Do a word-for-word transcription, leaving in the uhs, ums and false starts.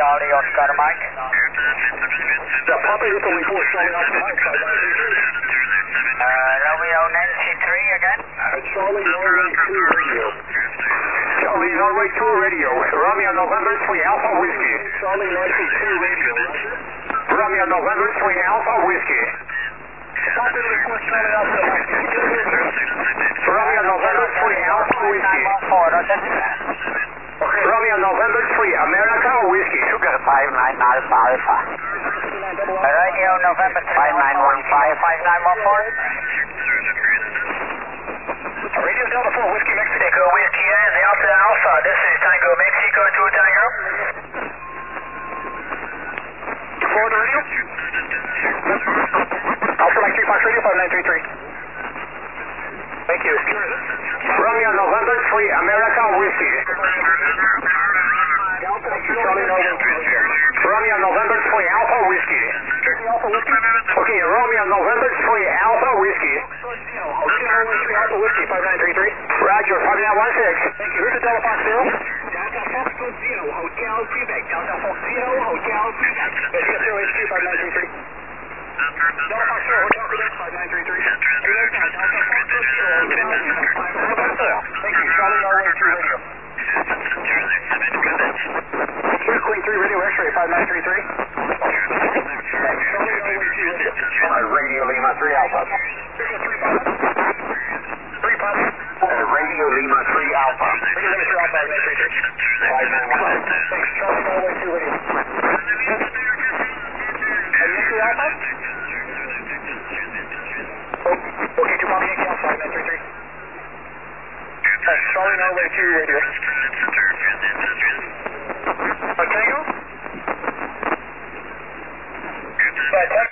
Charlie, Oscar Mike. Yeah, Papa Italy four, Charlie Oscar Mike, five nine three three. Uh, Romeo Nancy three again. Charlie Norway two radio. Charlie Norway two radio. Romeo November three Alpha Whiskey. Charlie Nancy two radio. Romeo November three Alpha Whiskey. Papa Italy four, Charlie Oscar Mike. Romeo November three Alpha Whiskey. Romeo November three America Whiskey. Sugar five nine Alpha Alpha. Radio November three five nine one five five nine one four. Radio Delta four, Whiskey Mexico. Whiskey and Delta Alpha. This is Tango Mexico to Tango. Forward to radio. Alpha Mike three Fox Radio, five nine three three. Thank you. Romeo November three America Whiskey. Charlie Norway two radio. Romeo November three Alpha Whiskey. Alpha Whiskey. Okay, Romeo November three Alpha Whiskey. Radio Norway three Alpha Whiskey, five nine three three. Roger, five nine one six. Thank you. Here's the Delta Fox Zero. Delta Fox Zero, Hotel Quebec. Delta Fox Zero, Hotel Quebec. Yeah, Delta Zero H Q, five nine three three. Delta Fox Zero, Hotel Quebec, five nine three three. Thank you. Charlie Norway two radio. Three Queen three Radio X-ray, five nine three three. Charlie Norway two radio. Radio Lima three Alpha. Three Papa. Radio Lima three Alpha. Radio Lima three Alpha, five nine three three. five nine one. Thanks. Charlie Norway two radio. Are you three Alpha? Okay, two Papa Yankee Alpha, five nine three three. Thanks. Charlie Norway two radio. Tango?